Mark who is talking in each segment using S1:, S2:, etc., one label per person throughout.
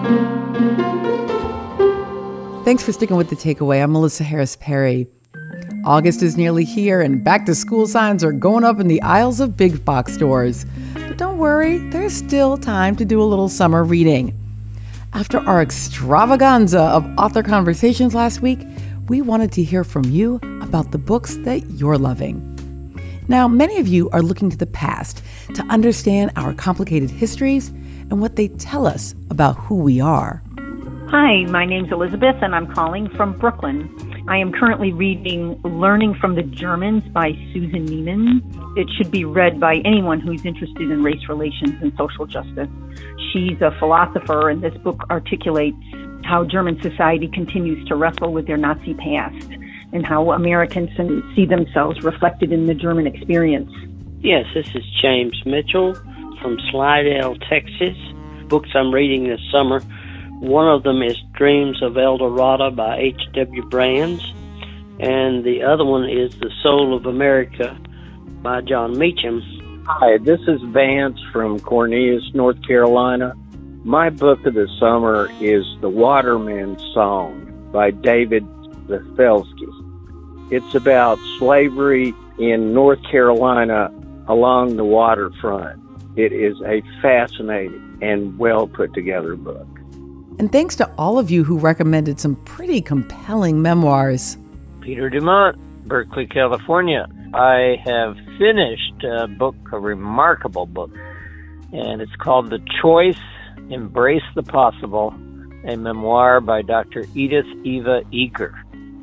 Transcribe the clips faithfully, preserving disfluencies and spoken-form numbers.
S1: Thanks for sticking with The Takeaway. I'm Melissa Harris Perry. August is nearly here, and back-to-school signs are going up in the aisles of big box stores. But don't worry, there's still time to do a little summer reading. After our extravaganza of author conversations last week, we wanted to hear from you about the books that you're loving. Now, many of you are looking to the past to understand our complicated histories and what they tell us about who we are.
S2: Hi, my name's Elizabeth, and I'm calling from Brooklyn. I am currently reading Learning from the Germans by Susan Neiman. It should be read by anyone who's interested in race relations and social justice. She's a philosopher, and this book articulates how German society continues to wrestle with their Nazi past and how Americans see themselves reflected in the German experience.
S3: Yes, this is James Mitchell from Slidell, Texas. Books I'm reading this summer. One of them is Dreams of El Dorado by H W Brands, and the other one is The Soul of America by John Meacham.
S4: Hi, this is Vance from Cornelius, North Carolina. My book of the summer is The Waterman's Song by David Zafelsky. It's about slavery in North Carolina along the waterfront. It is a fascinating and well put together book.
S1: And thanks to all of you who recommended some pretty compelling memoirs.
S5: Peter Dumont, Berkeley, California. I have finished a book, a remarkable book, and it's called The Choice, Embrace the Possible, a memoir by Doctor Edith Eva Eger.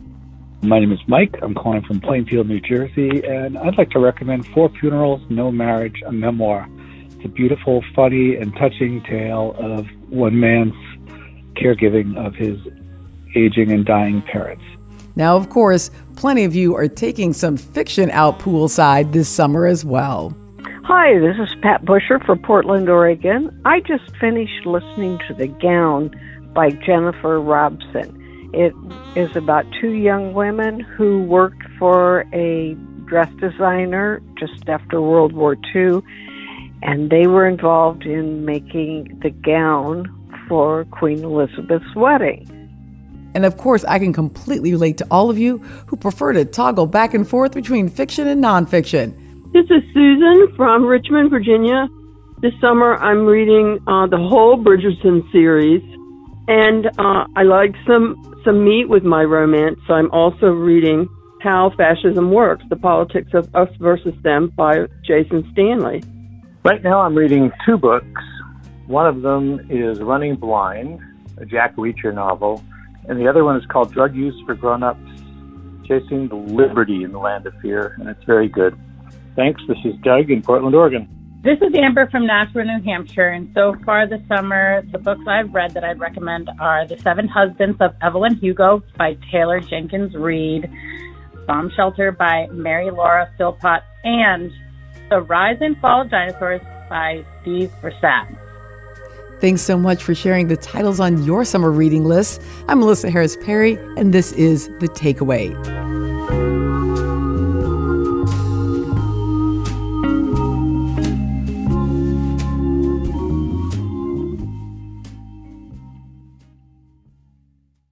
S6: My name is Mike. I'm calling from Plainfield, New Jersey, and I'd like to recommend Four Funerals, No Marriage, a memoir. It's a beautiful, funny, and touching tale of one man's caregiving of his aging and dying parents.
S1: Now, of course, plenty of you are taking some fiction out poolside this summer as well.
S7: Hi, this is Pat Busher for Portland, Oregon. I just finished listening to The Gown by Jennifer Robson. It is about two young women who worked for a dress designer just after World War Two, and they were involved in making the gown for Queen Elizabeth's wedding.
S1: And of course, I can completely relate to all of you who prefer to toggle back and forth between fiction and nonfiction.
S8: This is Susan from Richmond, Virginia. This summer I'm reading uh, the whole Bridgerton series, and uh, I like some, some meat with my romance, so I'm also reading How Fascism Works, The Politics of Us Versus Them by Jason Stanley.
S9: Right now I'm reading two books. One of them is Running Blind, a Jack Reacher novel, and the other one is called Drug Use for Grown-Ups, Chasing the Liberty in the Land of Fear, and it's very good. Thanks. This is Doug in Portland, Oregon.
S10: This is Amber from Nashua, New Hampshire, and so far this summer, the books I've read that I'd recommend are The Seven Husbands of Evelyn Hugo by Taylor Jenkins Reid, Bomb Shelter by Mary Laura Philpott, and The Rise and Fall of Dinosaurs by Steve Brissatt.
S1: Thanks so much for sharing the titles on your summer reading list. I'm Melissa Harris Perry, and this is The Takeaway.